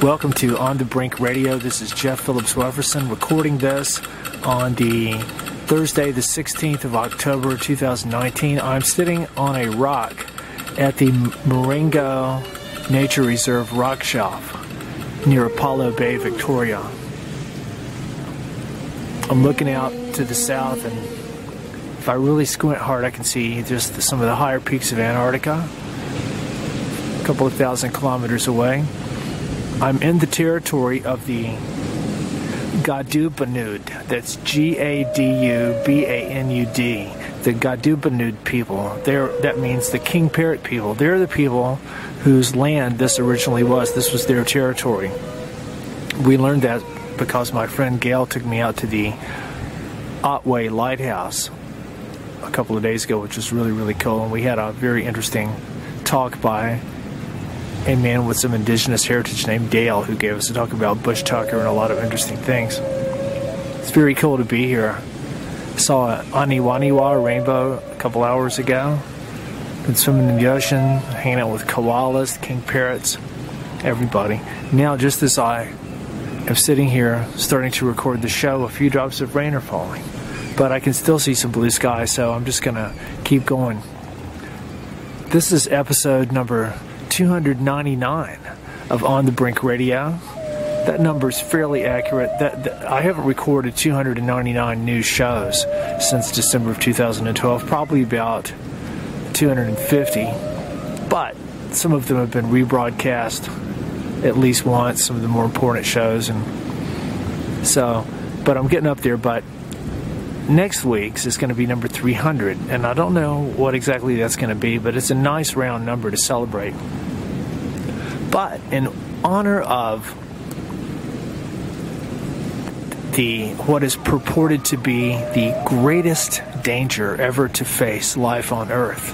Welcome to On the Brink Radio. This is Jeff Phillips Wefferson recording this on the Thursday, the 16th of October, 2019. I'm sitting on a rock at the Marengo Nature Reserve rock shelf near Apollo Bay, Victoria. I'm looking out to the south, and if I really squint hard, I can see just some of the higher peaks of Antarctica, a couple of thousand kilometers away. I'm in the territory of the Gadubanud. That's G-A-D-U-B-A-N-U-D. The Gadubanud people. That means the king parrot people. They're the people whose land this originally was. This was their territory. We learned that because my friend Gail took me out to the Otway Lighthouse a couple of days ago, which was really, really cool. And we had a very interesting talk by a man with some indigenous heritage named Dale, who gave us a talk about Bush Tucker and a lot of interesting things. It's very cool to be here. Saw an Aniwaniwa rainbow a couple hours ago. Been swimming in the ocean, hanging out with koalas, king parrots, everybody. Now, just as I am sitting here starting to record the show, a few drops of rain are falling. But I can still see some blue sky, so I'm just going to keep going. This is episode number 299 of On the Brink Radio. That number is fairly accurate. I haven't recorded 299 new shows since December of 2012, probably about 250. But some of them have been rebroadcast at least once, some of the more important shows, and so, but I'm getting up there. But next week's is going to be number 300, and I don't know what exactly that's going to be, but it's a nice round number to celebrate. But in honor of what is purported to be the greatest danger ever to face life on Earth,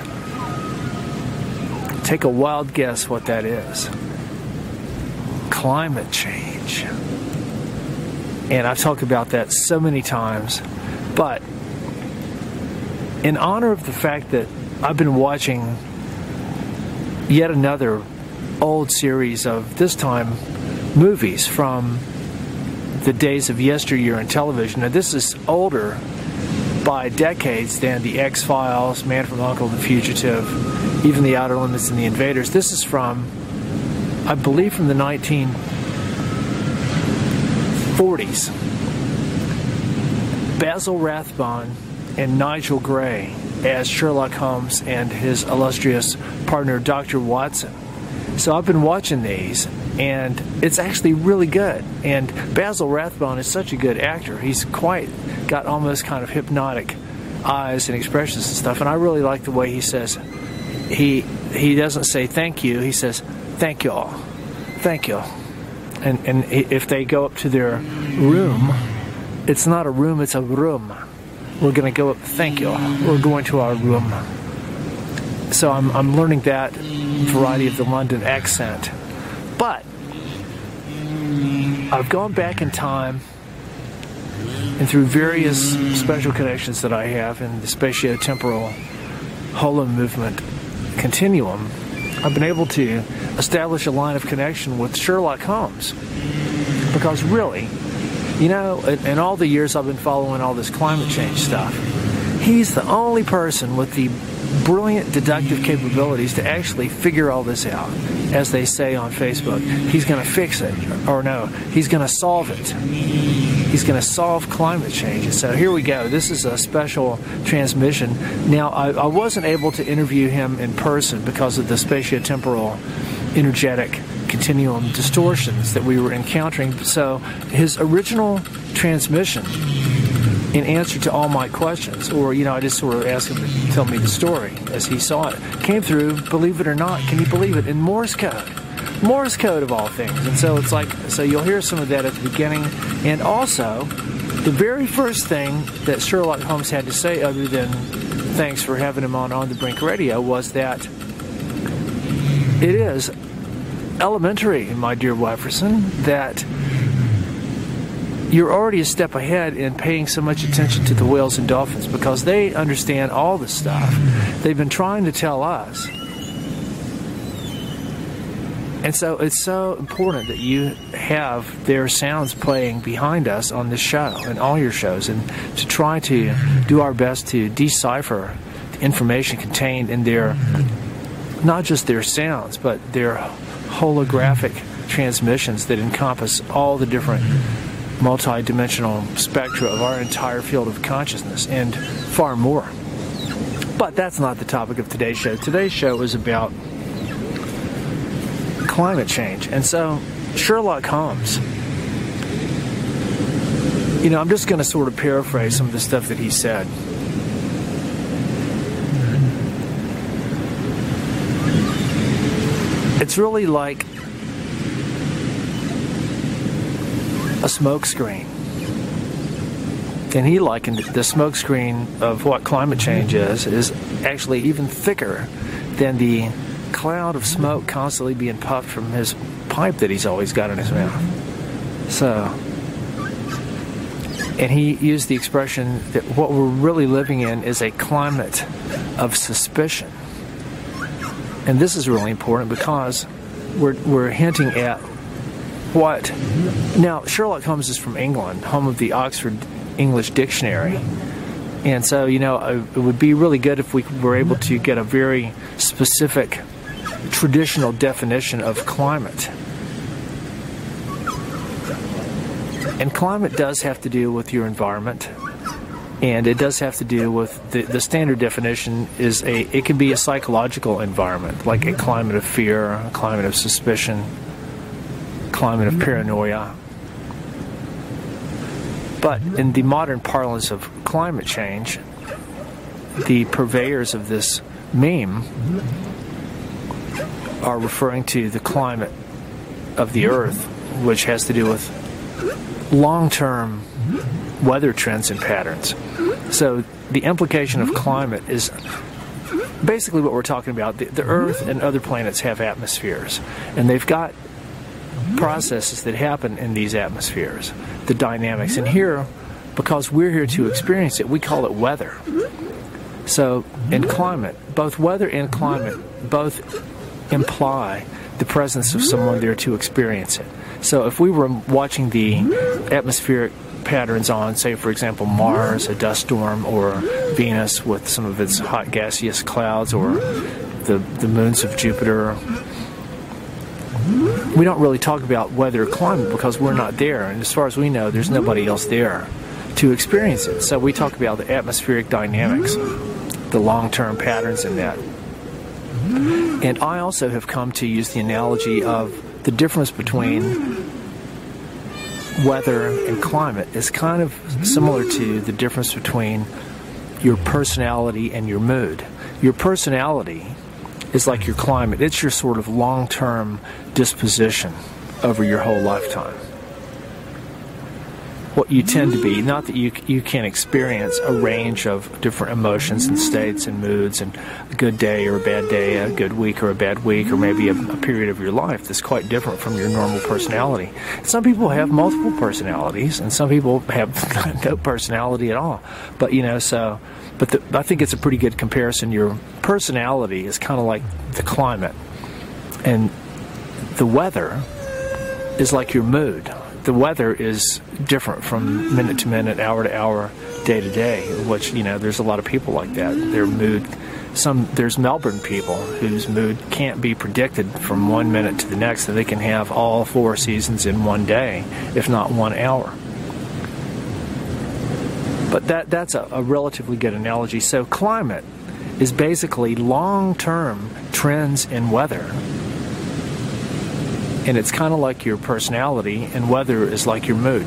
take a wild guess what that is. Climate change. And I've talked about that so many times. But in honor of the fact that I've been watching yet another old series of, this time, movies from the days of yesteryear in television. Now, this is older by decades than The X-Files, Man from U.N.C.L.E., The Fugitive, even The Outer Limits and The Invaders. This is from, I believe, from the 1940s. Basil Rathbone and Nigel Gray as Sherlock Holmes and his illustrious partner, Dr. Watson. So I've been watching these, and it's actually really good. And Basil Rathbone is such a good actor. He's got almost kind of hypnotic eyes and expressions and stuff. And I really like the way he says, he doesn't say thank you, he says thank y'all, thank y'all. And if they go up to their room, it's not a room, it's a room. We're going to go up, thank y'all, we're going to our room. So I'm learning that variety of the London accent. But I've gone back in time, and through various special connections that I have in the spatio-temporal holo movement continuum, I've been able to establish a line of connection with Sherlock Holmes. Because really, you know, in all the years I've been following all this climate change stuff, he's the only person with the brilliant deductive capabilities to actually figure all this out. As they say on Facebook, he's going to fix it. Or no, he's going to solve it. He's going to solve climate change. And so here we go. This is a special transmission. Now, I wasn't able to interview him in person because of the spatiotemporal energetic continuum distortions that we were encountering. So his original transmission, in answer to all my questions, or, you know, I just sort of asked him to tell me the story as he saw it, came through, believe it or not, can you believe it, in Morse code. Morse code of all things. And so it's like, so you'll hear some of that at the beginning. And also, the very first thing that Sherlock Holmes had to say, other than thanks for having him on the Brink Radio, was that it is elementary, my dear Wefferson, that you're already a step ahead in paying so much attention to the whales and dolphins, because they understand all the stuff they've been trying to tell us And so it's so important that you have their sounds playing behind us on this show and all your shows, and to try to do our best to decipher the information contained in their, not just their sounds, but their holographic transmissions that encompass all the different multi-dimensional spectra of our entire field of consciousness and far more. But that's not the topic of today's show. Today's show is about climate change. And so Sherlock Holmes, I'm just going to sort of paraphrase some of the stuff that he said. It's really like a smoke screen. And he likened the smoke screen of what climate change is actually even thicker than the cloud of smoke constantly being puffed from his pipe that he's always got in his mouth. So, and he used the expression that what we're really living in is a climate of suspicion. And this is really important because we're hinting at what... Now, Sherlock Holmes is from England, home of the Oxford English Dictionary. And so, it would be really good if we were able to get a very specific traditional definition of climate. And climate does have to do with your environment, and it does have to do with the standard definition is it can be a psychological environment, like a climate of fear, a climate of suspicion, climate of paranoia. But in the modern parlance of climate change, the purveyors of this meme are referring to the climate of the Earth, which has to do with long-term weather trends and patterns. So the implication of climate is basically what we're talking about. The Earth and other planets have atmospheres, and they've got processes that happen in these atmospheres, the dynamics. And here, because we're here to experience it, we call it weather. So in climate, both weather and climate both imply the presence of someone there to experience it. So if we were watching the atmospheric patterns on, say, for example, Mars, a dust storm, or Venus with some of its hot gaseous clouds, or the moons of Jupiter, we don't really talk about weather or climate because we're not there. And as far as we know, there's nobody else there to experience it. So we talk about the atmospheric dynamics, the long-term patterns in that. And I also have come to use the analogy of the difference between weather and climate is kind of similar to the difference between your personality and your mood. Your personality is like your climate. It's your sort of long-term disposition over your whole lifetime. What you tend to be, not that you can experience a range of different emotions and states and moods, and a good day or a bad day, a good week or a bad week, or maybe a period of your life that's quite different from your normal personality. Some people have multiple personalities, and some people have no personality at all. But I think it's a pretty good comparison. Your personality is kind of like the climate, and the weather is like your mood. The weather is different from minute to minute, hour to hour, day to day, which, there's a lot of people like that. Their mood, there's Melbourne people whose mood can't be predicted from 1 minute to the next, so they can have all 4 seasons in one day, if not 1 hour. But that's a relatively good analogy. So climate is basically long-term trends in weather. And it's kind of like your personality, and weather is like your mood.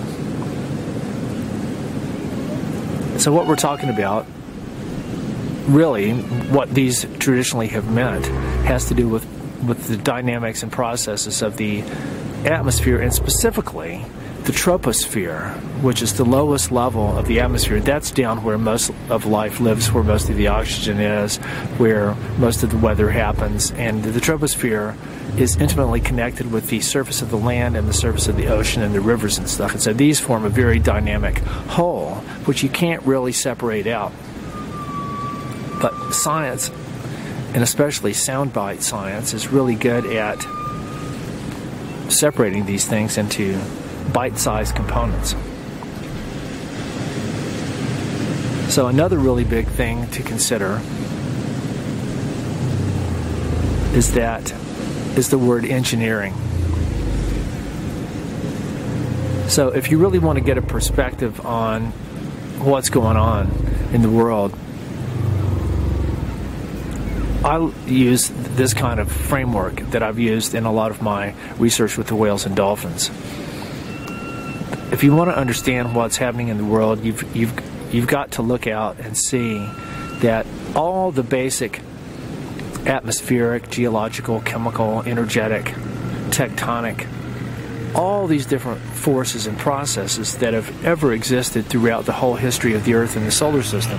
So what we're talking about, really, what these traditionally have meant, has to do with the dynamics and processes of the atmosphere, and specifically the troposphere, which is the lowest level of the atmosphere. That's down where most of life lives, where most of the oxygen is, where most of the weather happens. And the troposphere is intimately connected with the surface of the land and the surface of the ocean and the rivers and stuff. And so these form a very dynamic whole, which you can't really separate out. But science, and especially soundbite science, is really good at separating these things into bite-sized components. So another really big thing to consider is the word engineering. So if you really want to get a perspective on what's going on in the world, I use this kind of framework that I've used in a lot of my research with the whales and dolphins. If you want to understand what's happening in the world, you've got to look out and see that all the basic atmospheric, geological, chemical, energetic, tectonic, all these different forces and processes that have ever existed throughout the whole history of the Earth and the solar system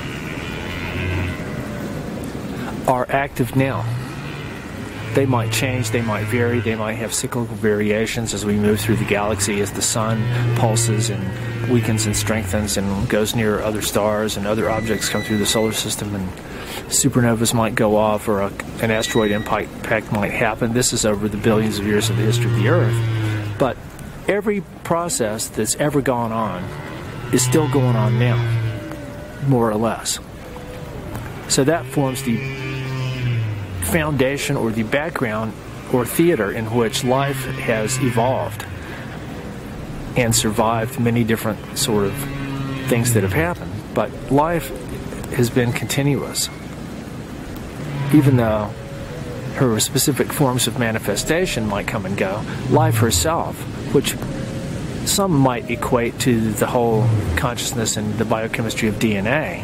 are active now. They might change, they might vary, they might have cyclical variations as we move through the galaxy, as the sun pulses and weakens and strengthens and goes near other stars, and other objects come through the solar system, and supernovas might go off, or an asteroid impact might happen. This is over the billions of years of the history of the Earth. But every process that's ever gone on is still going on now, more or less. So that forms the foundation, or the background, or theater in which life has evolved and survived many different sort of things that have happened. But life has been continuous. Even though her specific forms of manifestation might come and go, life herself, which some might equate to the whole consciousness and the biochemistry of DNA,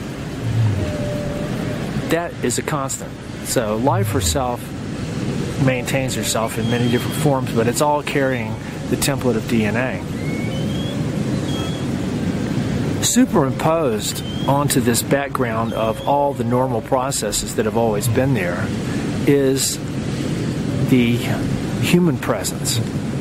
that is a constant. So life herself maintains herself in many different forms, but it's all carrying the template of DNA. Superimposed onto this background of all the normal processes that have always been there is the human presence.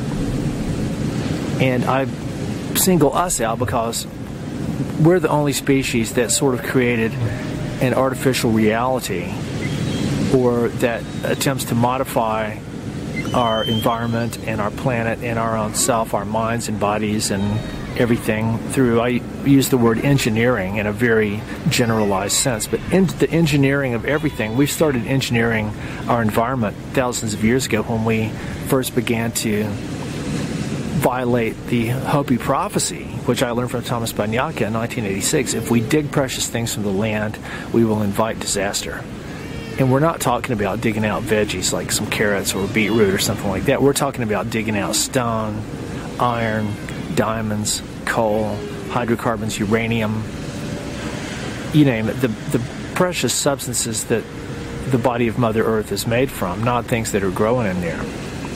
And I single us out because we're the only species that sort of created an artificial reality, or that attempts to modify our environment and our planet and our own self, our minds and bodies and everything through, I use the word engineering in a very generalized sense, but in the engineering of everything. We started engineering our environment thousands of years ago when we first began to violate the Hopi prophecy, which I learned from Thomas Banyaka in 1986. If we dig precious things from the land, we will invite disaster. And we're not talking about digging out veggies like some carrots or beetroot or something like that. We're talking about digging out stone, iron, diamonds, coal, hydrocarbons, uranium, you name it, the precious substances that the body of Mother Earth is made from, not things that are growing in there.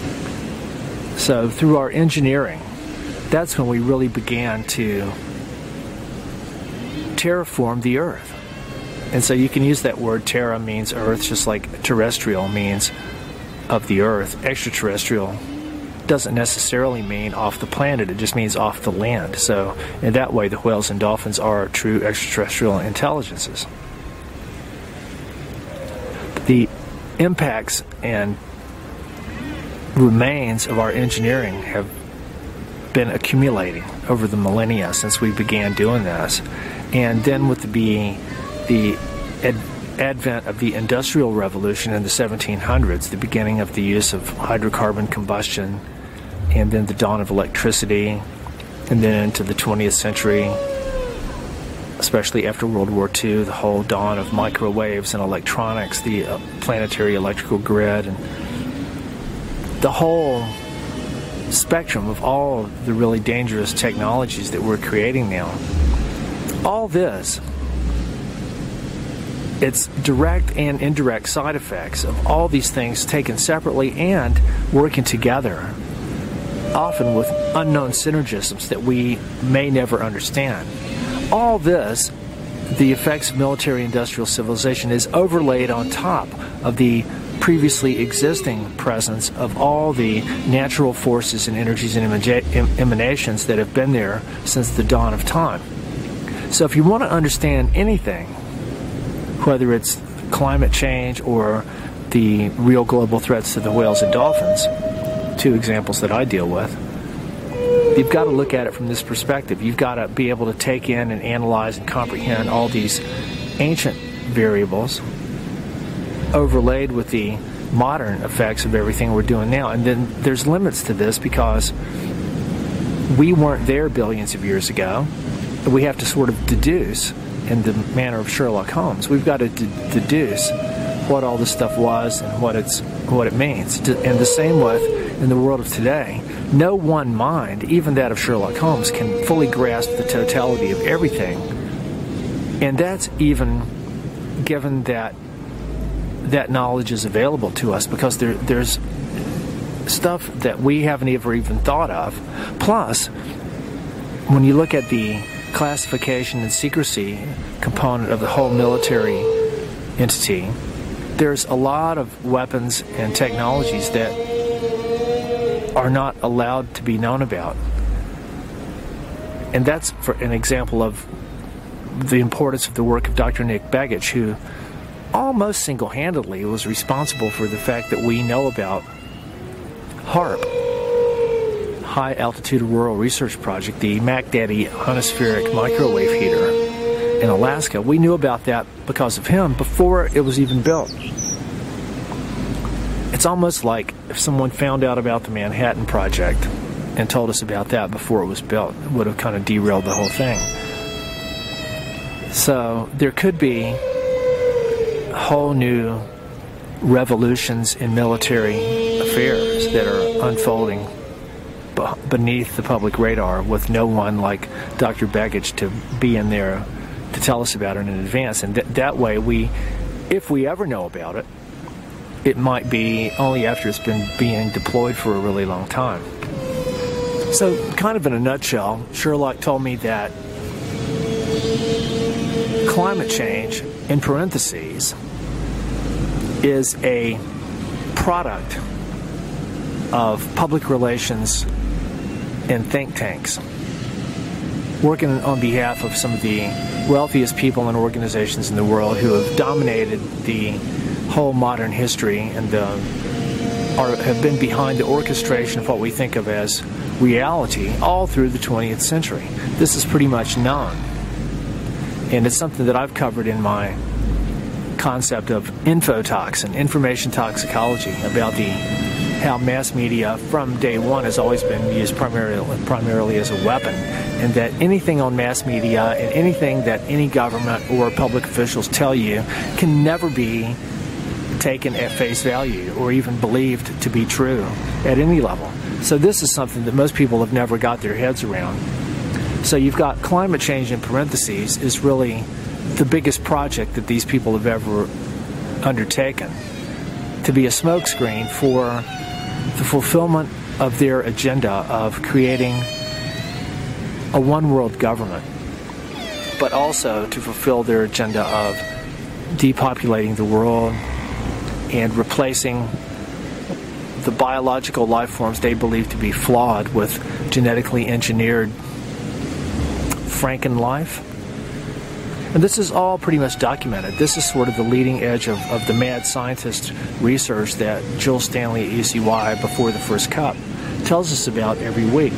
So through our engineering, that's when we really began to terraform the Earth. And so you can use that word. Terra means earth, just like terrestrial means of the earth. Extraterrestrial doesn't necessarily mean off the planet, it just means off the land. So in that way, the whales and dolphins are true extraterrestrial intelligences. The impacts and remains of our engineering have been accumulating over the millennia since we began doing this. And then with the advent of the Industrial Revolution in the 1700s, the beginning of the use of hydrocarbon combustion, and then the dawn of electricity, and then into the 20th century, especially after World War II, the whole dawn of microwaves and electronics, the planetary electrical grid, and the whole spectrum of all the really dangerous technologies that we're creating now. All this, it's direct and indirect side effects of all these things taken separately and working together, often with unknown synergisms that we may never understand. All this, the effects of military-industrial civilization, is overlaid on top of the previously existing presence of all the natural forces and energies and emanations that have been there since the dawn of time. So if you want to understand anything, whether it's climate change or the real global threats to the whales and dolphins, two examples that I deal with. You've got to look at it from this perspective. You've got to be able to take in and analyze and comprehend all these ancient variables overlaid with the modern effects of everything we're doing now. And then there's limits to this because we weren't there billions of years ago. We have to sort of deduce, in the manner of Sherlock Holmes, we've got to deduce what all this stuff was and what it means. And the same with in the world of today. No one mind, even that of Sherlock Holmes, can fully grasp the totality of everything. And that's even given that that knowledge is available to us, because there's stuff that we haven't ever even thought of. Plus, when you look at the classification and secrecy component of the whole military entity, there's a lot of weapons and technologies that are not allowed to be known about. And that's for an example of the importance of the work of Dr. Nick Begich, who almost single-handedly was responsible for the fact that we know about HAARP, High Altitude Auroral Research Project, the MacDaddy ionospheric microwave heater in Alaska. We knew about that because of him before it was even built. It's almost like if someone found out about the Manhattan Project and told us about that before it was built, it would have kind of derailed the whole thing. So there could be whole new revolutions in military affairs that are unfolding beneath the public radar, with no one like Dr. Begich to be in there to tell us about it in advance. And that way, if we ever know about it, it might be only after it's been being deployed for a really long time. So, kind of in a nutshell, Sherlock told me that climate change, in parentheses, is a product of public relations and think tanks working on behalf of some of the wealthiest people and organizations in the world who have dominated the whole modern history and have been behind the orchestration of what we think of as reality all through the 20th century. This is pretty much known, and it's something that I've covered in my concept of infotoxin, information toxicology, about how mass media from day one has always been used primarily as a weapon, and that anything on mass media and anything that any government or public officials tell you can never be taken at face value or even believed to be true at any level. So this is something that most people have never got their heads around. So you've got climate change, in parentheses, is really the biggest project that these people have ever undertaken, to be a smokescreen for the fulfillment of their agenda of creating a one-world government, but also to fulfill their agenda of depopulating the world and replacing the biological life forms they believe to be flawed with genetically engineered Franken life. And this is all pretty much documented. This is sort of the leading edge of the mad scientist research that Jill Stanley at UCY, before the first cup, tells us about every week.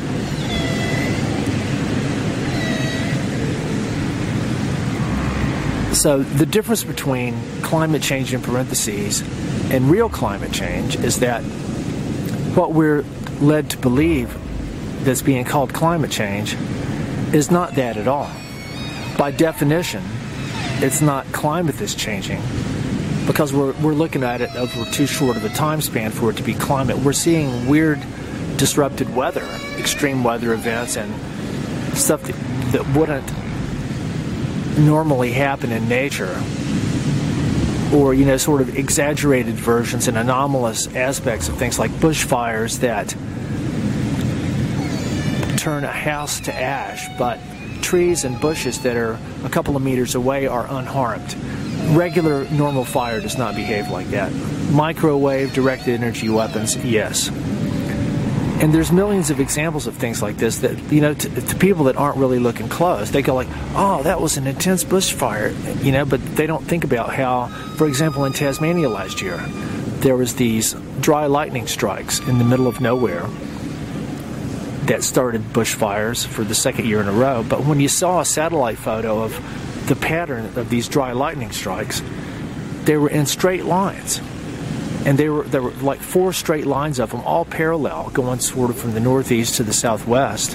So the difference between climate change, in parentheses, and real climate change is that what we're led to believe that's being called climate change is not that at all. By definition, it's not climate that's changing, because we're looking at it over too short of a time span for it to be climate. We're seeing weird, disrupted weather, extreme weather events, and stuff that wouldn't normally happen in nature, or sort of exaggerated versions and anomalous aspects of things like bushfires that turn a house to ash, but trees and bushes that are a couple of meters away are unharmed. Regular, normal fire does not behave like that. Microwave, directed energy weapons, yes. And there's millions of examples of things like this that, to people that aren't really looking close, they go like, oh, that was an intense bushfire, but they don't think about how, for example, in Tasmania last year, there was these dry lightning strikes in the middle of nowhere that started bushfires for the second year in a row. But when you saw a satellite photo of the pattern of these dry lightning strikes, they were in straight lines. And there were like 4 straight lines of them, all parallel, going sort of from the northeast to the southwest.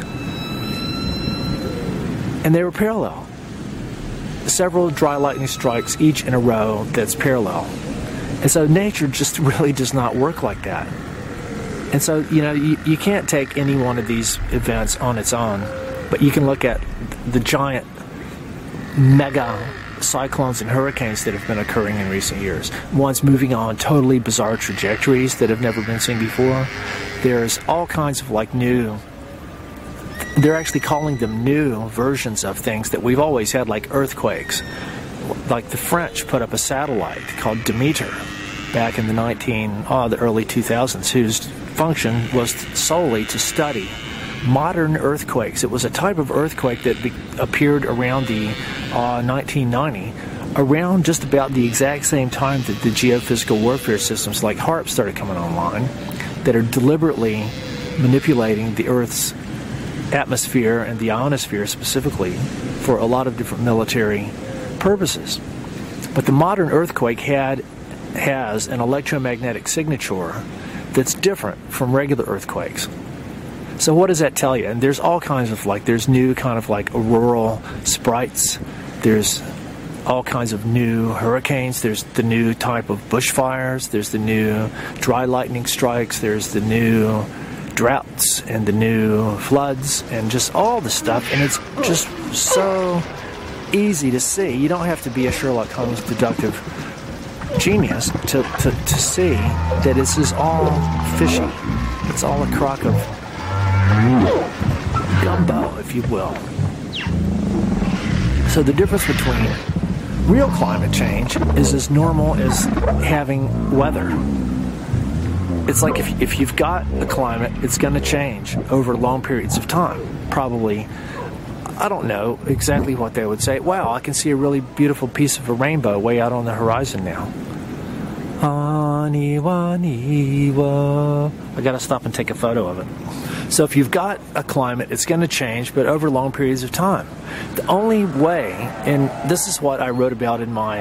And they were parallel. Several dry lightning strikes, each in a row that's parallel. And so nature just really does not work like that. And so, you can't take any one of these events on its own, but you can look at the giant mega cyclones and hurricanes that have been occurring in recent years. Ones moving on totally bizarre trajectories that have never been seen before. There's all kinds of they're actually calling them new versions of things that we've always had, like earthquakes. Like the French put up a satellite called Demeter back in the early 2000s, whose function was solely to study modern earthquakes. It was a type of earthquake that appeared around the 1990, around just about the exact same time that the geophysical warfare systems like HAARP started coming online, that are deliberately manipulating the Earth's atmosphere and the ionosphere specifically for a lot of different military purposes. But the modern earthquake has an electromagnetic signature that's different from regular earthquakes. So what does that tell you? And there's all kinds of there's new kind of auroral sprites. There's all kinds of new hurricanes. There's the new type of bushfires. There's the new dry lightning strikes. There's the new droughts and the new floods and just all the stuff. And it's just so easy to see. You don't have to be a Sherlock Holmes deductive genius to see that this is all fishy. It's all a crock of gumbo, if you will. So the difference between real climate change is as normal as having weather. It's like if you've got a climate, it's going to change over long periods of time. Probably, I don't know exactly what they would say. Wow, I can see a really beautiful piece of a rainbow way out on the horizon now. I got to stop and take a photo of it. So if you've got a climate, it's going to change, but over long periods of time. The only way, and this is what I wrote about in my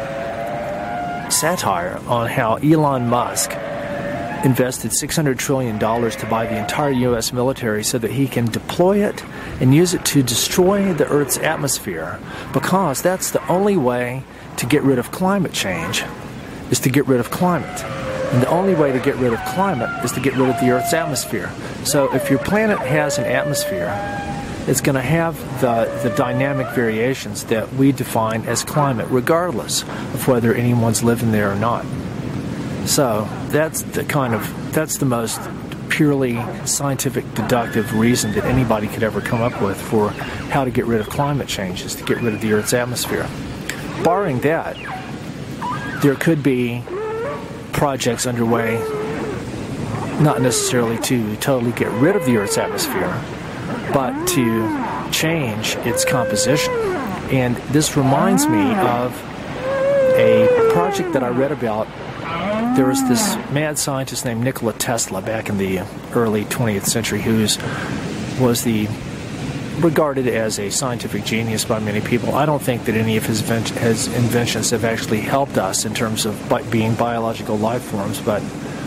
satire on how Elon Musk invested $600 trillion to buy the entire U.S. military so that he can deploy it and use it to destroy the Earth's atmosphere, because that's the only way to get rid of climate change, is to get rid of climate. And the only way to get rid of climate is to get rid of the Earth's atmosphere. So if your planet has an atmosphere, it's going to have the dynamic variations that we define as climate, regardless of whether anyone's living there or not. So that's the most purely scientific deductive reason that anybody could ever come up with for how to get rid of climate change, is to get rid of the Earth's atmosphere. Barring that, there could be projects underway, not necessarily to totally get rid of the Earth's atmosphere, but to change its composition. And this reminds me of a project that I read about. There was this mad scientist named Nikola Tesla back in the early 20th century who was regarded as a scientific genius by many people. I don't think that any of his inventions have actually helped us in terms of being biological life forms, but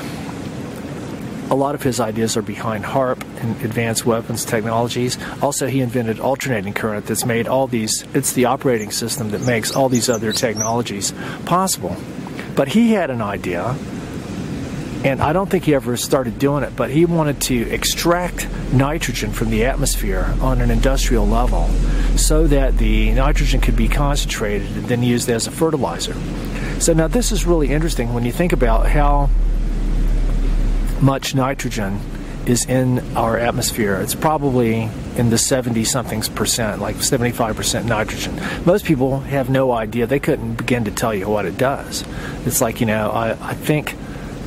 a lot of his ideas are behind HAARP and advanced weapons technologies. Also, he invented alternating current that's made it's the operating system that makes all these other technologies possible. But he had an idea, and I don't think he ever started doing it, but he wanted to extract nitrogen from the atmosphere on an industrial level so that the nitrogen could be concentrated and then used as a fertilizer. So now this is really interesting when you think about how much nitrogen is in our atmosphere. It's probably in the 70-something%, like 75% nitrogen. Most people have no idea. They couldn't begin to tell you what it does. It's like, I think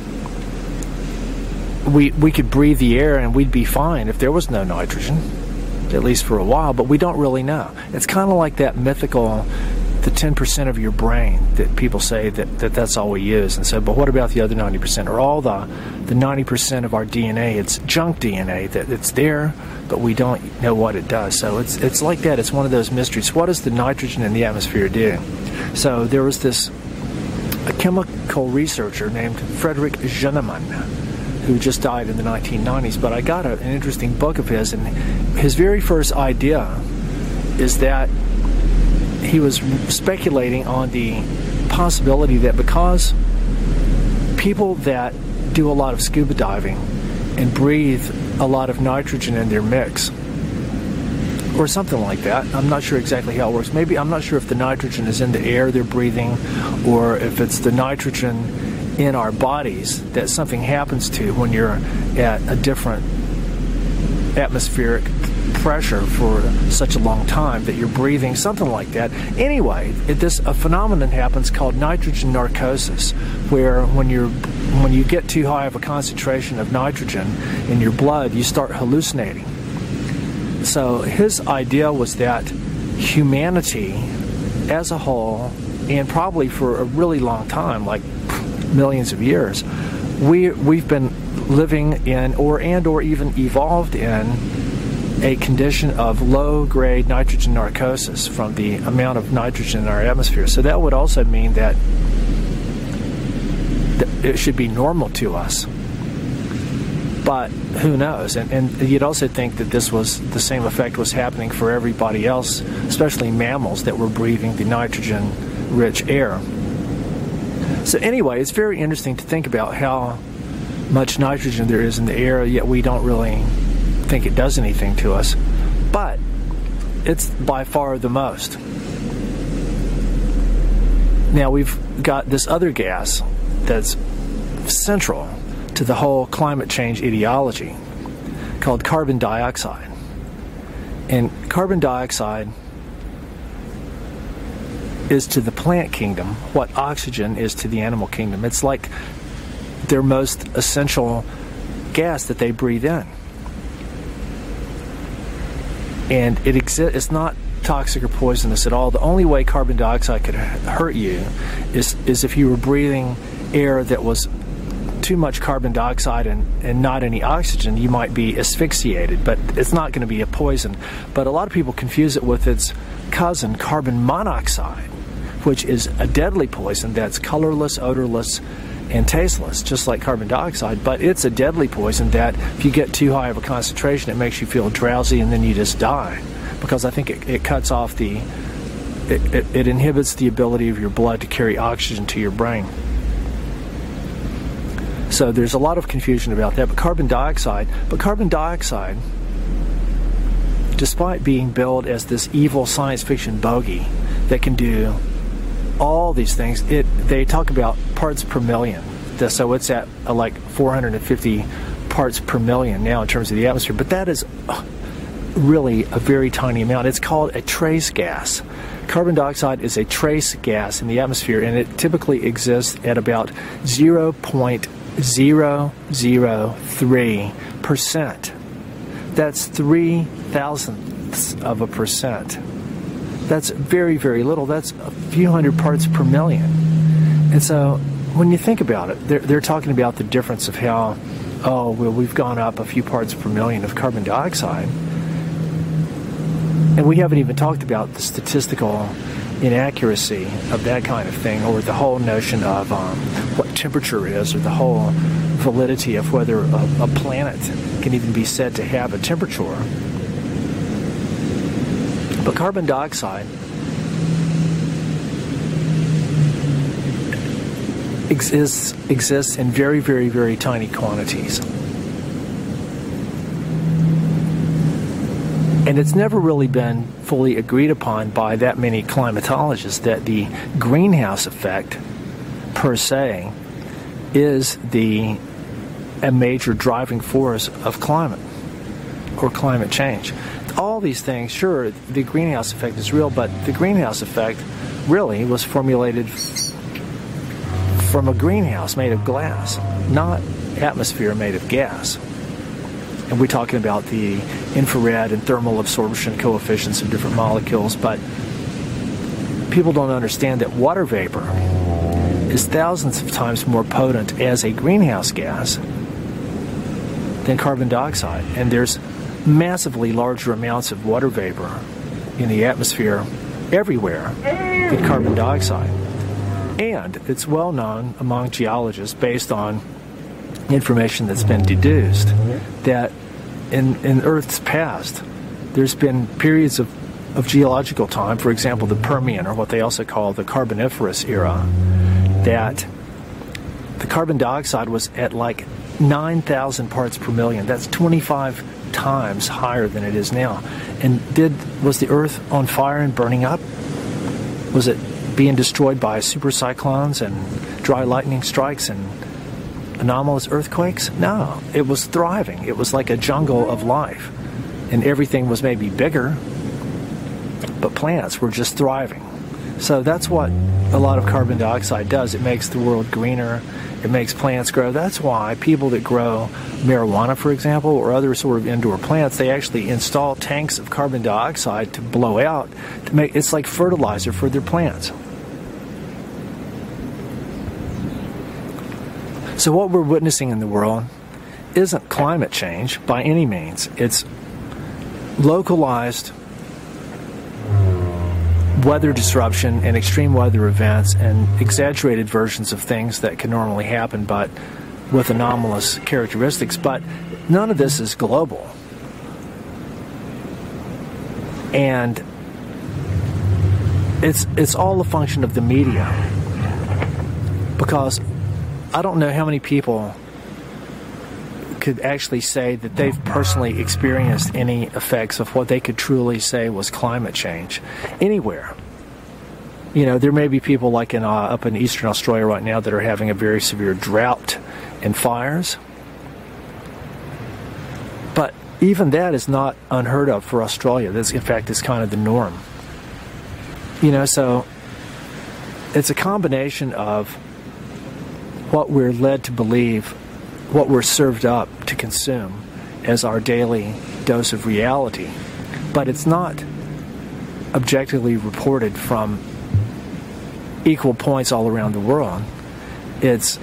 we could breathe the air and we'd be fine if there was no nitrogen, at least for a while, but we don't really know. It's kind of like that mythical the 10% of your brain that people say that's all we use. And so, but what about the other 90%? Or all the 90% of our DNA? It's junk DNA that it's there, but we don't know what it does. So it's like that. It's one of those mysteries. What does the nitrogen in the atmosphere do? So there was a chemical researcher named Frederick Jenneman, who just died in the 1990s. But I got an interesting book of his, and his very first idea is that he was speculating on the possibility that because people that do a lot of scuba diving and breathe a lot of nitrogen in their mix, or something like that. I'm not sure exactly how it works. Maybe, I'm not sure if the nitrogen is in the air they're breathing, or if it's the nitrogen in our bodies that something happens to when you're at a different atmospheric pressure for such a long time that you're breathing, something like that. Anyway, a phenomenon happens called nitrogen narcosis, where when you get too high of a concentration of nitrogen in your blood, you start hallucinating. So his idea was that humanity as a whole, and probably for a really long time, like millions of years, we've been living in or even evolved in a condition of low-grade nitrogen narcosis from the amount of nitrogen in our atmosphere. So that would also mean that it should be normal to us. But who knows? And you'd also think that the same effect was happening for everybody else, especially mammals that were breathing the nitrogen-rich air. So anyway, it's very interesting to think about how much nitrogen there is in the air, yet we don't really think it does anything to us. But it's by far the most. Now we've got this other gas that's central to the whole climate change ideology called carbon dioxide. And carbon dioxide is to the plant kingdom what oxygen is to the animal kingdom. It's like their most essential gas that they breathe in. And it's not toxic or poisonous at all. The only way carbon dioxide could hurt you is if you were breathing air that was too much carbon dioxide and not any oxygen. You might be asphyxiated, but it's not going to be a poison. But a lot of people confuse it with its cousin, carbon monoxide, which is a deadly poison that's colorless, odorless, and tasteless, just like carbon dioxide. But it's a deadly poison that if you get too high of a concentration, it makes you feel drowsy and then you just die, because I think it cuts off it inhibits the ability of your blood to carry oxygen to your brain. So there's a lot of confusion about that. But carbon dioxide, despite being billed as this evil science fiction bogey that can do all these things, they talk about parts per million. So it's at like 450 parts per million now in terms of the atmosphere. But that is really a very tiny amount. It's called a trace gas. Carbon dioxide is a trace gas in the atmosphere, and it typically exists at about 0.003%. That's 0.003%. That's very, very little. That's a few hundred parts per million. And so when you think about it, they're talking about the difference of how, we've gone up a few parts per million of carbon dioxide. And we haven't even talked about the statistical inaccuracy of that kind of thing, or the whole notion of what temperature is, or the whole validity of whether a planet can even be said to have a temperature. But carbon dioxide exists in very, very, very tiny quantities. And it's never really been fully agreed upon by that many climatologists that the greenhouse effect, per se, is a major driving force of climate or climate change. All these things, sure, the greenhouse effect is real, but the greenhouse effect really was formulated from a greenhouse made of glass, not atmosphere made of gas. And we're talking about the infrared and thermal absorption coefficients of different molecules, but people don't understand that water vapor is thousands of times more potent as a greenhouse gas than carbon dioxide. And there's massively larger amounts of water vapor in the atmosphere everywhere than carbon dioxide. And it's well known among geologists, based on information that's been deduced, that in Earth's past, there's been periods of geological time, for example, the Permian, or what they also call the Carboniferous era, that the carbon dioxide was at like 9,000 parts per million. That's 25 times higher than it is now. And was the Earth on fire and burning up? Was it being destroyed by super cyclones and dry lightning strikes and anomalous earthquakes? No, it was thriving. It was like a jungle of life. And everything was maybe bigger, but plants were just thriving. So that's what a lot of carbon dioxide does. It makes the world greener. It makes plants grow. That's why people that grow marijuana, for example, or other sort of indoor plants, they actually install tanks of carbon dioxide to blow out. It's like fertilizer for their plants. So what we're witnessing in the world isn't climate change by any means. It's localized weather disruption and extreme weather events and exaggerated versions of things that can normally happen, but with anomalous characteristics. But none of this is global. And it's all a function of the media. Because I don't know how many people could actually say that they've personally experienced any effects of what they could truly say was climate change anywhere. You know, there may be people like up in eastern Australia right now that are having a very severe drought and fires. But even that is not unheard of for Australia. This, in fact, is kind of the norm. You know, so it's a combination of what we're led to believe, what we're served up to consume as our daily dose of reality. But it's not objectively reported from equal points all around the world. It's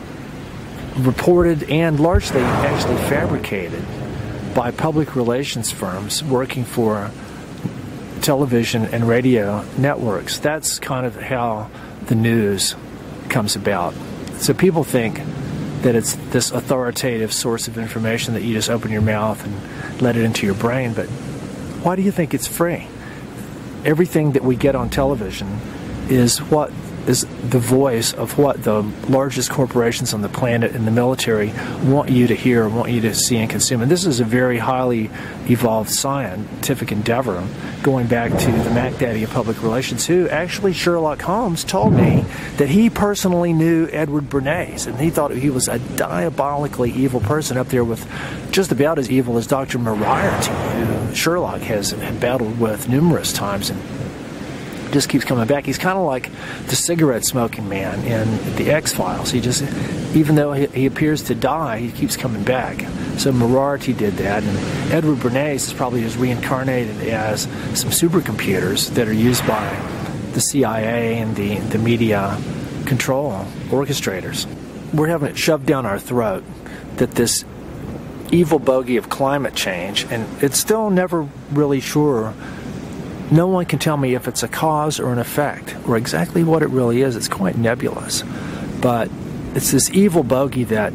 reported and largely actually fabricated by public relations firms working for television and radio networks. That's kind of how the news comes about. So people think that it's this authoritative source of information that you just open your mouth and let it into your brain, but why do you think it's free? Everything that we get on television is what is the voice of what the largest corporations on the planet and the military want you to hear, want you to see and consume. And this is a very highly evolved scientific endeavor going back to the Mac Daddy of public relations, who actually, Sherlock Holmes told me that he personally knew Edward Bernays, and he thought he was a diabolically evil person, up there with just about as evil as Dr. Moriarty, who Sherlock has battled with numerous times and just keeps coming back. He's kind of like the cigarette smoking man in the X-Files. He just, even though he appears to die, he keeps coming back. So Moriarty did that, and Edward Bernays is probably just reincarnated as some supercomputers that are used by the CIA and the media control orchestrators. We're having it shoved down our throat that this evil bogey of climate change, and it's still never really sure. No one can tell me if it's a cause or an effect, or exactly what it really is. It's quite nebulous. But it's this evil bogey that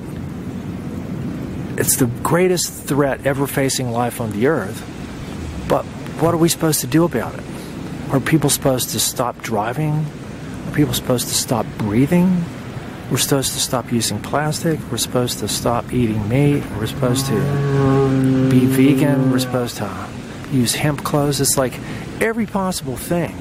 it's the greatest threat ever facing life on the earth. But what are we supposed to do about it? Are people supposed to stop driving? Are people supposed to stop breathing? We're supposed to stop using plastic. We're supposed to stop eating meat. We're supposed to be vegan. We're supposed to use hemp clothes. It's like every possible thing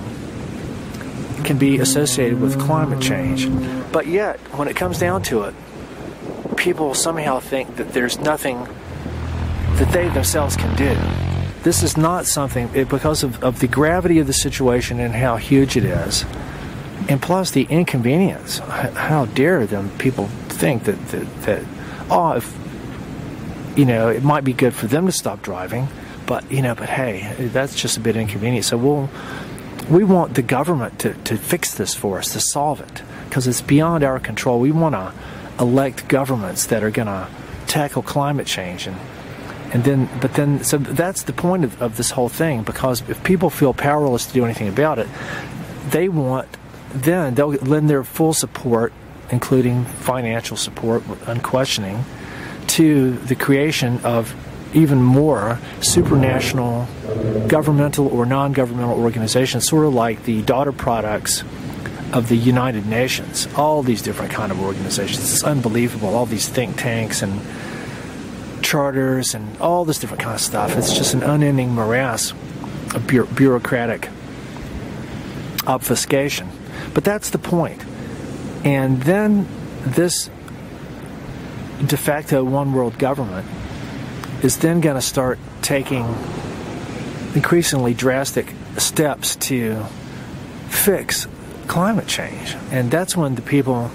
can be associated with climate change. But yet, when it comes down to it, people somehow think that there's nothing that they themselves can do. This is not something, because of the gravity of the situation and how huge it is, and plus the inconvenience. How dare them people think that if, you know, it might be good for them to stop driving, but hey, that's just a bit inconvenient. So we want the government to fix this for us, to solve it, because it's beyond our control. We want to elect governments that are going to tackle climate change, so that's the point of this whole thing, because if people feel powerless to do anything about it, they'll lend their full support, including financial support, unquestioning, to the creation of even more supranational governmental or non-governmental organizations, sort of like the daughter products of the United Nations. All these different kind of organizations. It's unbelievable. All these think tanks and charters and all this different kind of stuff. It's just an unending morass of bureaucratic obfuscation. But that's the point. And then this de facto one world government is then going to start taking increasingly drastic steps to fix climate change. And that's when the people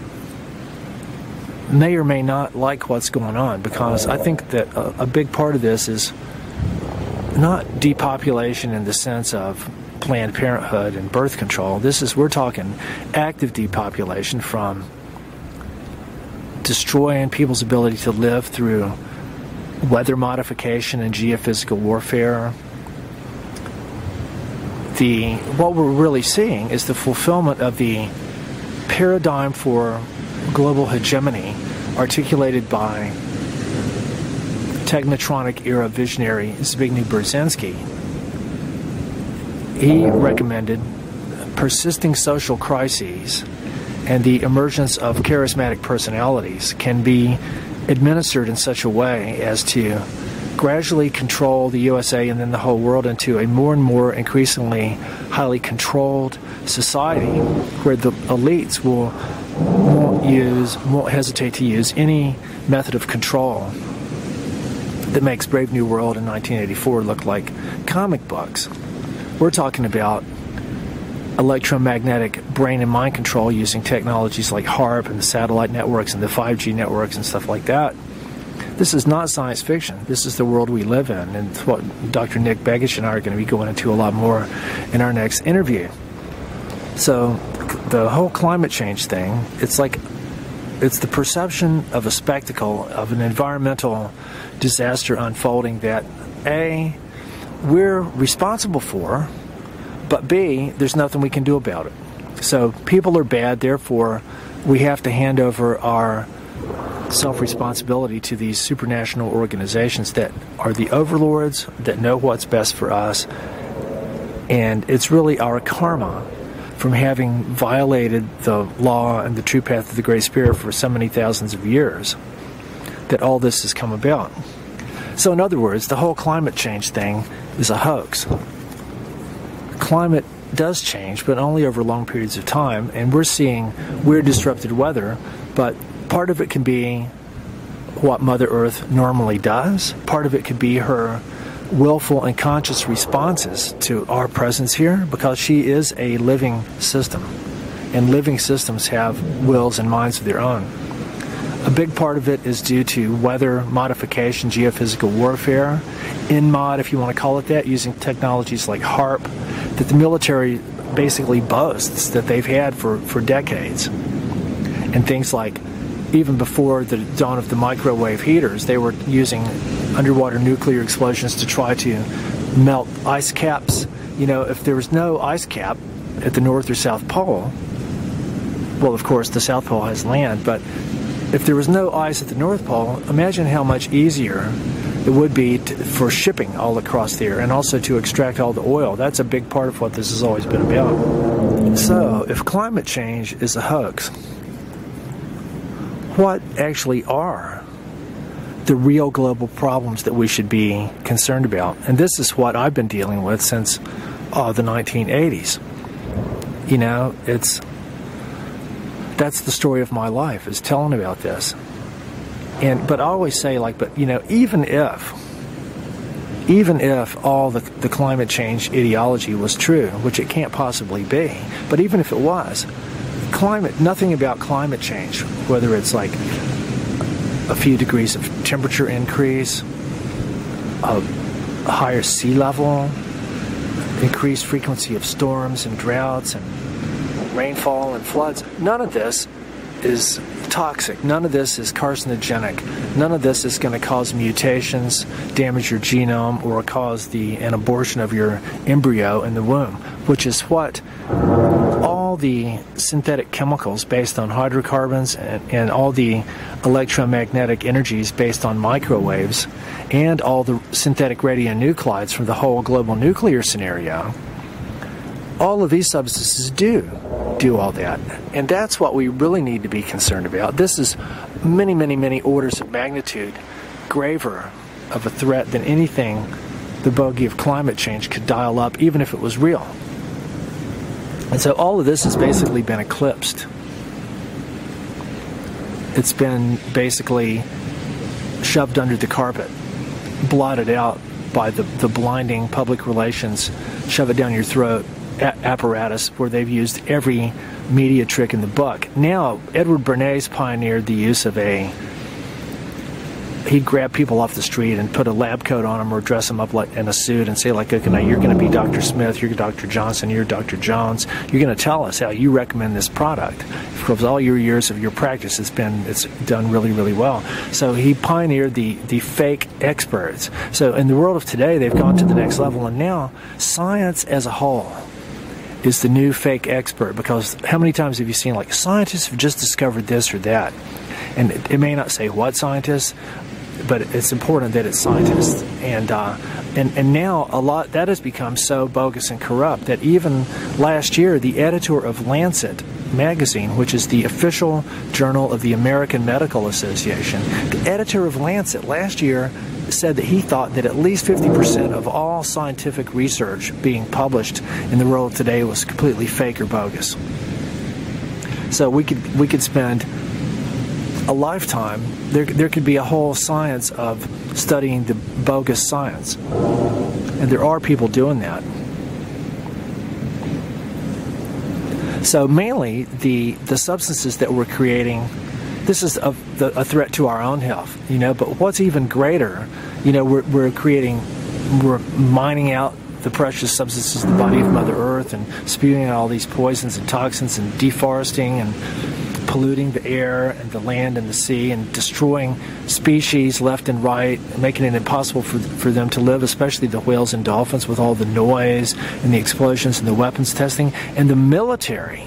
may or may not like what's going on, because I think that a big part of this is not depopulation in the sense of Planned Parenthood and birth control. We're talking active depopulation from destroying people's ability to live through weather modification and geophysical warfare. What we're really seeing is the fulfillment of the paradigm for global hegemony articulated by Technotronic era visionary Zbigniew Brzezinski. He recommended persisting social crises and the emergence of charismatic personalities can be administered in such a way as to gradually control the USA and then the whole world into a more and more increasingly highly controlled society where the elites won't hesitate to use any method of control that makes Brave New World in 1984 look like comic books. We're talking about electromagnetic brain and mind control using technologies like HAARP and the satellite networks and the 5G networks and stuff like that. This is not science fiction. This is the world we live in, and it's what Dr. Nick Begich and I are going to be going into a lot more in our next interview. So the whole climate change thing, it's the perception of a spectacle of an environmental disaster unfolding that A, we're responsible for, but B, there's nothing we can do about it. So people are bad, therefore we have to hand over our self-responsibility to these supranational organizations that are the overlords, that know what's best for us, and it's really our karma from having violated the law and the true path of the Great Spirit for so many thousands of years that all this has come about. So in other words, the whole climate change thing is a hoax. Climate does change, but only over long periods of time, and we're seeing weird disrupted weather, but part of it can be what Mother Earth normally does. Part of it could be her willful and conscious responses to our presence here, because she is a living system, and living systems have wills and minds of their own. A big part of it is due to weather modification, geophysical warfare, InMod, if you want to call it that, using technologies like HAARP that the military basically boasts that they've had for decades. And things like, even before the dawn of the microwave heaters, they were using underwater nuclear explosions to try to melt ice caps. You know, if there was no ice cap at the North or South Pole, well, of course, the South Pole has land, but if there was no ice at the North Pole, imagine how much easier it would be for shipping all across there, and also to extract all the oil. That's a big part of what this has always been about. So, if climate change is a hoax, what actually are the real global problems that we should be concerned about? And this is what I've been dealing with since the 1980s. You know, that's the story of my life, is telling about this. But I always say, but you know, even if all the climate change ideology was true, which it can't possibly be, but even if it was, nothing about climate change, whether it's like a few degrees of temperature increase, a higher sea level, increased frequency of storms and droughts and rainfall and floods. None of this is toxic. None of this is carcinogenic. None of this is going to cause mutations, damage your genome, or cause an abortion of your embryo in the womb, which is what all the synthetic chemicals based on hydrocarbons and all the electromagnetic energies based on microwaves and all the synthetic radionuclides from the whole global nuclear scenario, all of these substances do all that. And that's what we really need to be concerned about. This is many, many, many orders of magnitude graver of a threat than anything the bogey of climate change could dial up, even if it was real. And so all of this has basically been eclipsed. It's been basically shoved under the carpet, blotted out by the blinding public relations, shove it down your throat apparatus where they've used every media trick in the book. Now, Edward Bernays pioneered the use of he'd grab people off the street and put a lab coat on them or dress them up like in a suit and say, like, okay, now you're going to be Dr. Smith, you're Dr. Johnson, you're Dr. Jones. You're going to tell us how you recommend this product. Because all your years of your practice, it's done really, really well. So he pioneered the fake experts. So in the world of today, they've gone to the next level, and now science as a whole is the new fake expert, because how many times have you seen, like, scientists have just discovered this or that? And it may not say what scientists, but it's important that it's scientists. And now a lot that has become so bogus and corrupt that even last year the editor of Lancet magazine, which is the official journal of the American Medical Association, the editor of Lancet last year said that he thought that at least 50% of all scientific research being published in the world today was completely fake or bogus. So we could spend a lifetime, there could be a whole science of studying the bogus science. And there are people doing that. So mainly the substances that we're creating, this is a threat to our own health, but what's even greater, we're mining out the precious substances in the body of Mother Earth and spewing out all these poisons and toxins and deforesting and polluting the air and the land and the sea and destroying species left and right, making it impossible for them to live, especially the whales and dolphins, with all the noise and the explosions and the weapons testing. And the military,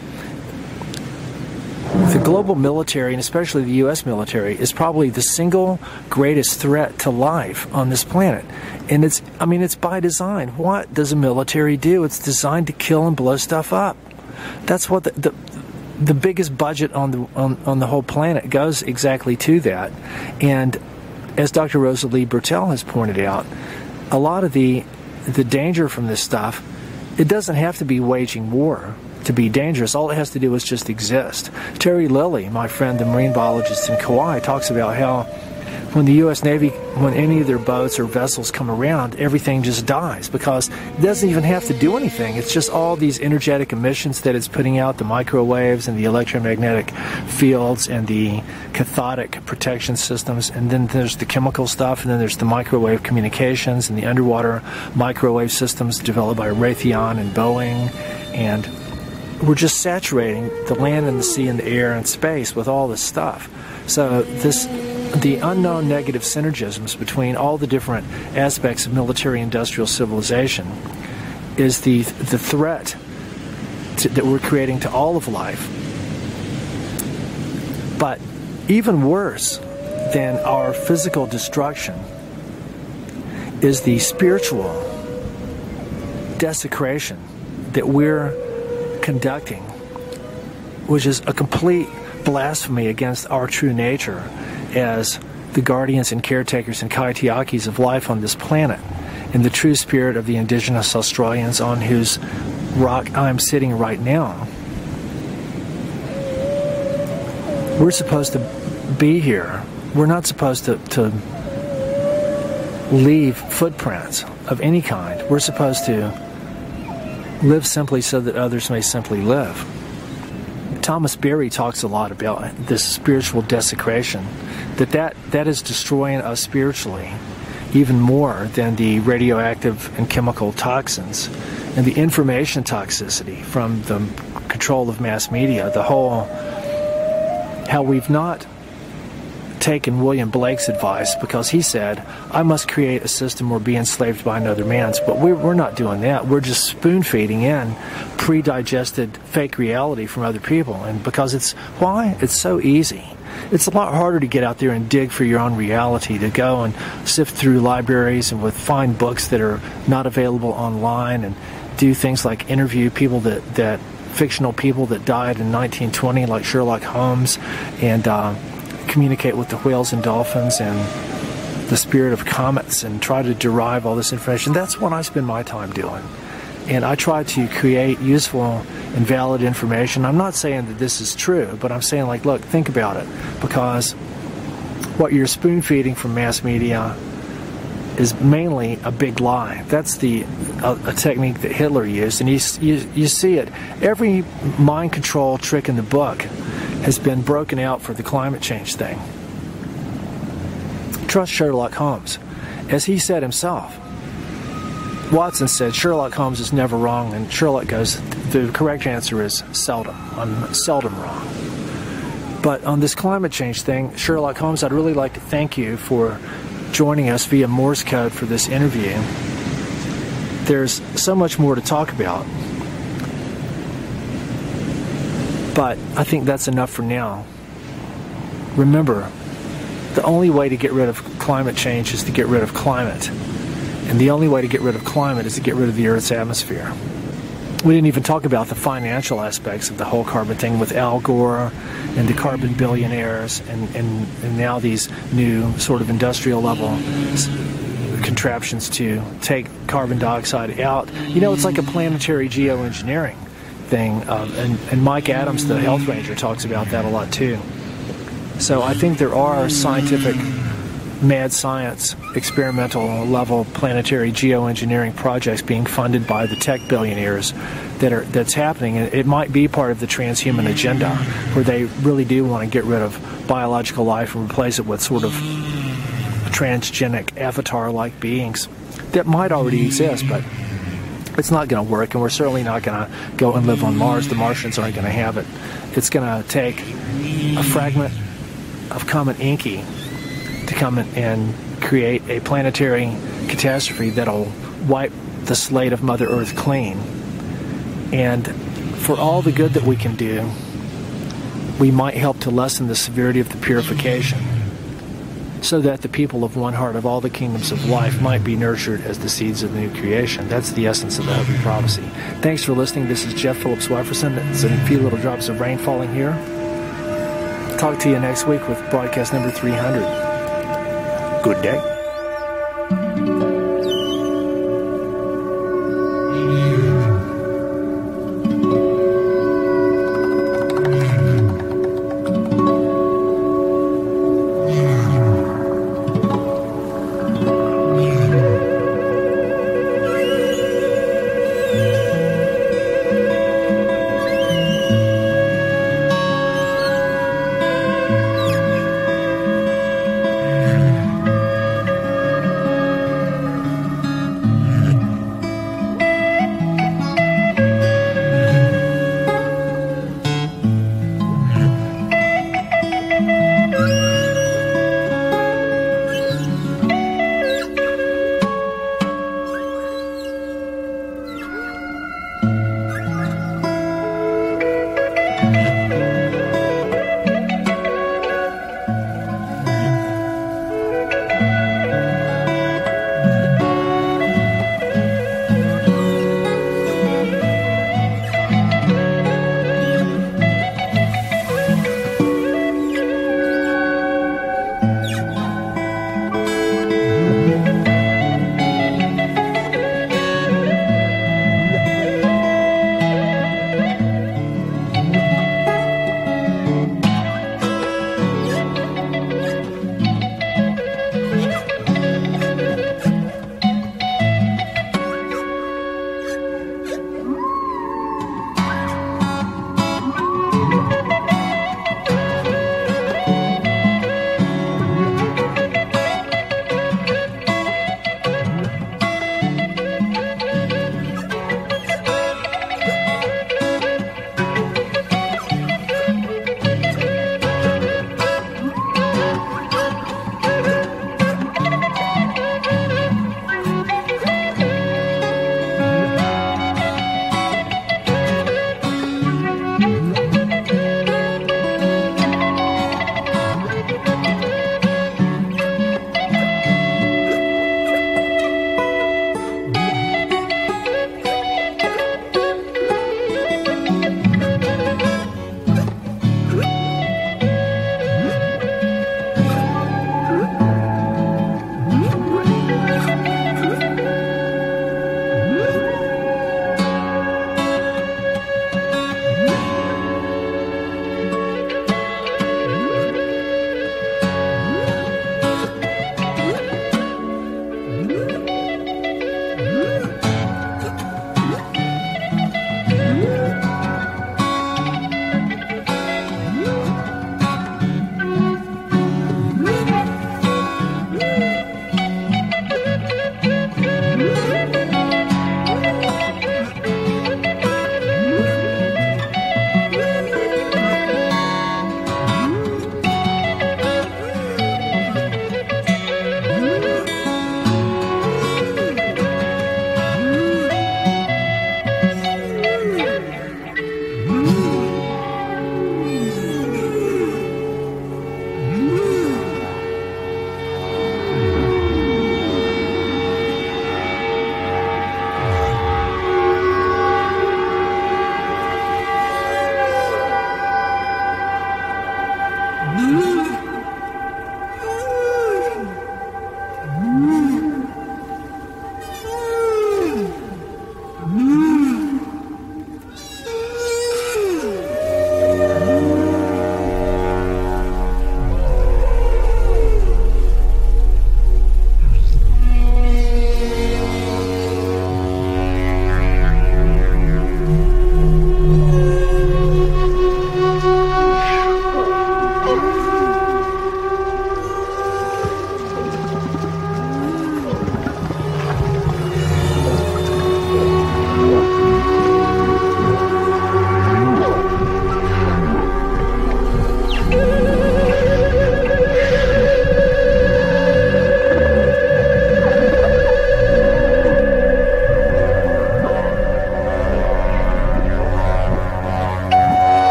the global military, and especially the U.S. military, is probably the single greatest threat to life on this planet. And it's by design. What does a military do? It's designed to kill and blow stuff up. That's what the biggest budget on the whole planet goes exactly to that. And as Dr. Rosalie Bertell has pointed out, a lot of the danger from this stuff, it doesn't have to be waging war to be dangerous. All it has to do is just exist. Terry Lilly, my friend, the marine biologist in Kauai, talks about how when the U.S. Navy, when any of their boats or vessels come around, everything just dies because it doesn't even have to do anything. It's just all these energetic emissions that it's putting out, the microwaves and the electromagnetic fields and the cathodic protection systems. And then there's the chemical stuff, and then there's the microwave communications and the underwater microwave systems developed by Raytheon and Boeing. And we're just saturating the land and the sea and the air and space with all this stuff. So the unknown negative synergisms between all the different aspects of military-industrial civilization is the threat that we're creating to all of life. But even worse than our physical destruction is the spiritual desecration that we're conducting, which is a complete blasphemy against our true nature as the guardians and caretakers and kaitiakis of life on this planet, in the true spirit of the indigenous Australians on whose rock I'm sitting right now. We're supposed to be here. We're not supposed to leave footprints of any kind. We're supposed to live simply so that others may simply live. Thomas Berry talks a lot about this spiritual desecration, that is destroying us spiritually. even more than the radioactive and chemical toxins and the information toxicity from the control of mass media. The whole, how we've not taken William Blake's advice, because he said, I must create a system or be enslaved by another man's. But we're not doing that. We're just spoon-feeding in pre-digested fake reality from other people. And because it's so easy. It's a lot harder to get out there and dig for your own reality, to go and sift through libraries and find books that are not available online, and do things like interview people that fictional people that died in 1920, like Sherlock Holmes, and communicate with the whales and dolphins and the spirit of comets and try to derive all this information. That's what I spend my time doing. And I try to create useful and valid information. I'm not saying that this is true, but I'm saying, like, look, think about it. Because what you're spoon-feeding from mass media is mainly a big lie. That's a technique that Hitler used, and you see it. Every mind control trick in the book has been broken out for the climate change thing. Trust Sherlock Holmes. As he said himself, Watson said Sherlock Holmes is never wrong, and Sherlock goes, the correct answer is seldom. I'm seldom wrong. But on this climate change thing, Sherlock Holmes, I'd really like to thank you for joining us via Morse code for this interview. There's so much more to talk about, but I think that's enough for now. Remember, the only way to get rid of climate change is to get rid of climate. And the only way to get rid of climate is to get rid of the Earth's atmosphere. We didn't even talk about the financial aspects of the whole carbon thing with Al Gore and the carbon billionaires and now these new sort of industrial level contraptions to take carbon dioxide out. You know, it's like a planetary geoengineering thing. And Mike Adams, the health ranger, talks about that a lot too. So I think there are scientific, mad science, experimental level planetary geoengineering projects being funded by the tech billionaires that's happening. And it might be part of the transhuman agenda, where they really do want to get rid of biological life and replace it with sort of transgenic avatar-like beings that might already exist, but it's not going to work, and we're certainly not going to go and live on Mars. The Martians aren't going to have it. It's going to take a fragment of Comet Inky to come in and create a planetary catastrophe that'll wipe the slate of Mother Earth clean. And for all the good that we can do, we might help to lessen the severity of the purification, so that the people of one heart of all the kingdoms of life might be nurtured as the seeds of the new creation. That's the essence of the Hopi prophecy. Thanks for listening. This is Jeff Phillips Wefferson. It's a few little drops of rain falling here. Talk to you next week with broadcast number 300. Good day.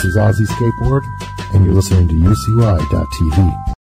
This is Ozzy Skateboard, and you're listening to UCY.TV.